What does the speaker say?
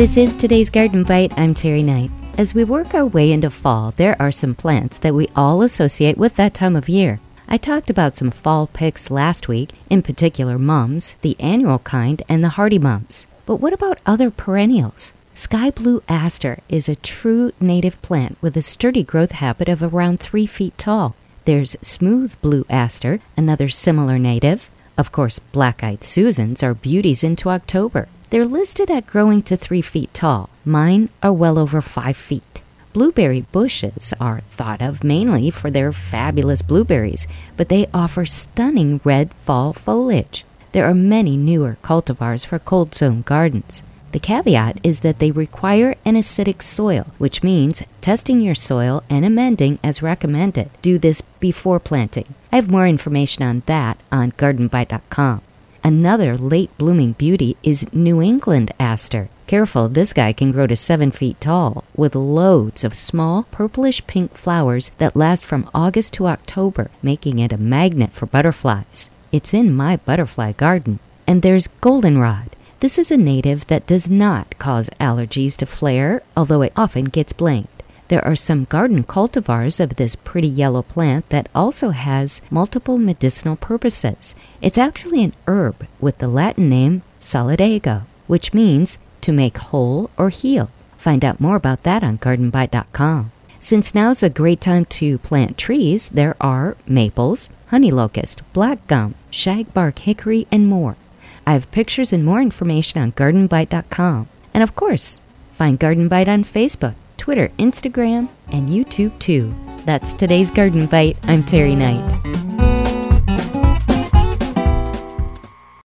This is today's Garden Bite. I'm Terry Knight. As we work our way into fall, there are some plants that we all associate with that time of year. I talked about some fall picks last week, in particular mums, the annual kind, and the hardy mums. But what about other perennials? Sky blue aster is a true native plant with a sturdy growth habit of around 3 feet tall. There's smooth blue aster, another similar native. Of course, black-eyed Susans are beauties into October. They're listed at growing to 3 feet tall. Mine are well over 5 feet. Blueberry bushes are thought of mainly for their fabulous blueberries, but they offer stunning red fall foliage. There are many newer cultivars for cold zone gardens. The caveat is that they require an acidic soil, which means testing your soil and amending as recommended. Do this before planting. I have more information on that on gardenbite.com. Another late-blooming beauty is New England aster. Careful, this guy can grow to 7 feet tall, with loads of small purplish-pink flowers that last from August to October, making it a magnet for butterflies. It's in my butterfly garden. And there's goldenrod. This is a native that does not cause allergies to flare, although it often gets blamed. There are some garden cultivars of this pretty yellow plant that also has multiple medicinal purposes. It's actually an herb with the Latin name solidago, which means to make whole or heal. Find out more about that on gardenbite.com. Since now's a great time to plant trees, there are maples, honey locust, black gum, shagbark hickory, and more. I have pictures and more information on gardenbite.com. And of course, find Garden Bite on Facebook, Twitter, Instagram, and YouTube too. That's today's Garden Bite. I'm Terry Knight.